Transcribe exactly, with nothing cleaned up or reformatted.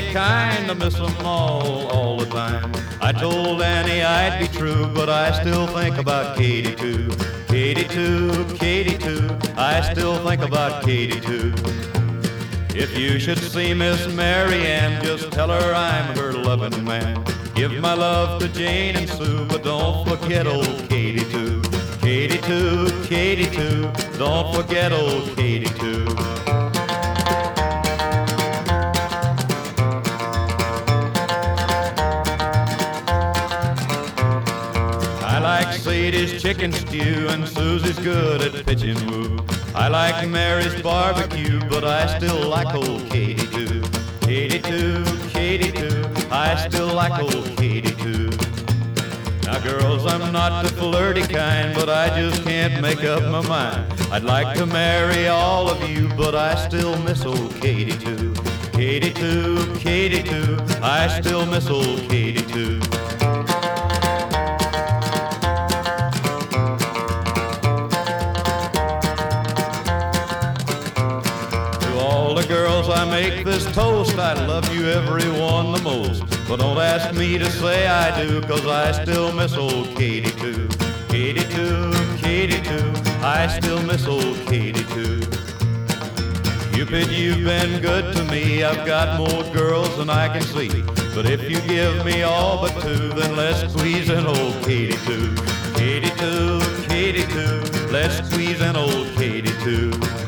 kind, I miss them all, all the time. I told Annie I'd be true, but I still think about Katie too. Katie too, Katie too, I still think about Katie too. If you should see Miss Mary Ann, just tell her I'm her loving man. Give my love to Jane and Sue, but don't forget old Katie too. Katie too, Katie too, don't forget old Katie too. I like Sadie's chicken stew and Susie's good at pitching woo. I like Mary's barbecue, but I still like old Katie too. Katie too, Katie too, I still like old Katie too. Now girls, I'm not the flirty kind, but I just can't make up my mind. I'd like to marry all of you, but I still miss old Katie too. Katie too, Katie too, I still miss old Katie too. The girls, I make this toast, I love you every one the most. But don't ask me to say I do, cause I still miss old Katie too. Katie too, Katie too, I still miss old Katie too. Cupid, you've been good to me, I've got more girls than I can see. But if you give me all but two, then let's squeeze in old Katie too. Katie too, Katie too, let's squeeze in old Katie too.